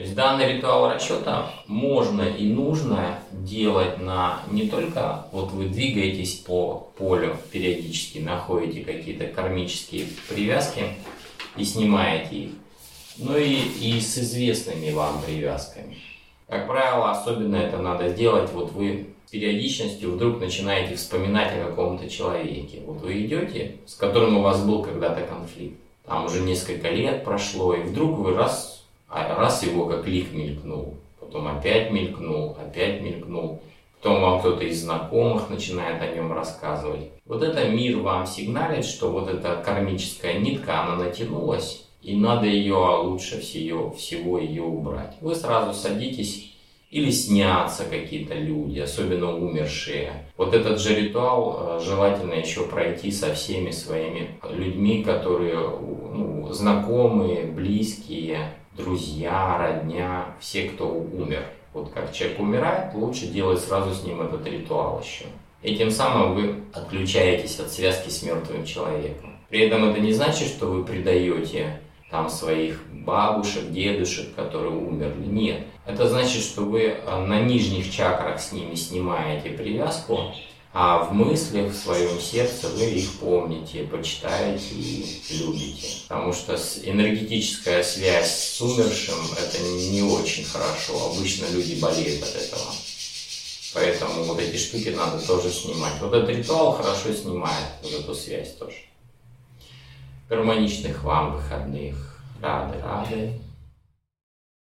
есть данный ритуал расчета можно и нужно делать не только вот вы двигаетесь по полю, периодически находите какие-то кармические привязки и снимаете их, но и с известными вам привязками. Как правило, особенно это надо сделать, вот вы с периодичностью вдруг начинаете вспоминать о каком-то человеке. Вот вы идете, с которым у вас был когда-то конфликт, там уже несколько лет прошло, и вдруг вы раз его как лик мелькнул, потом опять мелькнул, потом вам кто-то из знакомых начинает о нем рассказывать. Вот это мир вам сигналит, что вот эта кармическая нитка, она натянулась, и надо ее лучше всего ее убрать. Вы сразу садитесь, или снятся какие-то люди, особенно умершие. Вот этот же ритуал желательно еще пройти со всеми своими людьми, которые знакомые, близкие, друзья, родня, все, кто умер. Вот как человек умирает, лучше делать сразу с ним этот ритуал еще. И тем самым вы отключаетесь от связки с мертвым человеком. При этом это не значит, что вы предаете там своих бабушек, дедушек, которые умерли. Нет. Это значит, что вы на нижних чакрах с ними снимаете привязку, а в мыслях, в своем сердце вы их помните, почитаете и любите. Потому что энергетическая связь с умершим – это не очень хорошо. Обычно люди болеют от этого. Поэтому вот эти штуки надо тоже снимать. Вот этот ритуал хорошо снимает вот эту связь тоже. Гармоничных вам выходных. Рады.